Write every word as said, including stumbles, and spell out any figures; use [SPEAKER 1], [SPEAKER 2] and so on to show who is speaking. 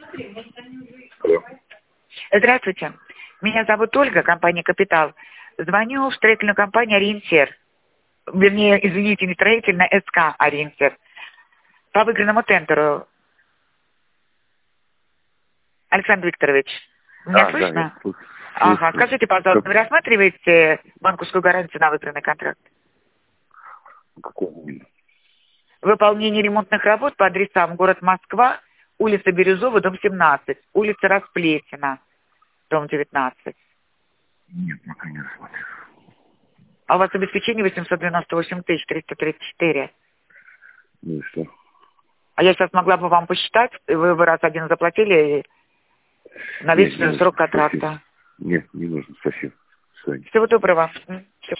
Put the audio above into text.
[SPEAKER 1] Алло.
[SPEAKER 2] Здравствуйте. Меня зовут Ольга, компания «Капитал». Звоню в строительную компанию «Ориентир». Вернее, извините, не строительная, СК «Ориентир». По выигранному тендеру. Александр Викторович, меня
[SPEAKER 1] А,
[SPEAKER 2] слышно?
[SPEAKER 1] да, я слышу.
[SPEAKER 2] Ага, скажите, пожалуйста, вы рассматриваете банковскую гарантию на выигранный контракт?
[SPEAKER 1] Какой именно?
[SPEAKER 2] Выполнение ремонтных работ по адресам город Москва, улица Бирюзова, дом семнадцать, улица Расплетина, дом девятнадцать.
[SPEAKER 1] Нет, пока не рассматриваю.
[SPEAKER 2] А у вас обеспечение восемьсот девяносто восемь тысяч триста тридцать четыре.
[SPEAKER 1] Ну и что?
[SPEAKER 2] А я сейчас могла бы вам посчитать, и вы, вы раз один заплатили на весь
[SPEAKER 1] Нет, не
[SPEAKER 2] срок
[SPEAKER 1] нужно,
[SPEAKER 2] контракта.
[SPEAKER 1] спасибо. Нет, не нужно, спасибо. До свидания.
[SPEAKER 2] Всего доброго.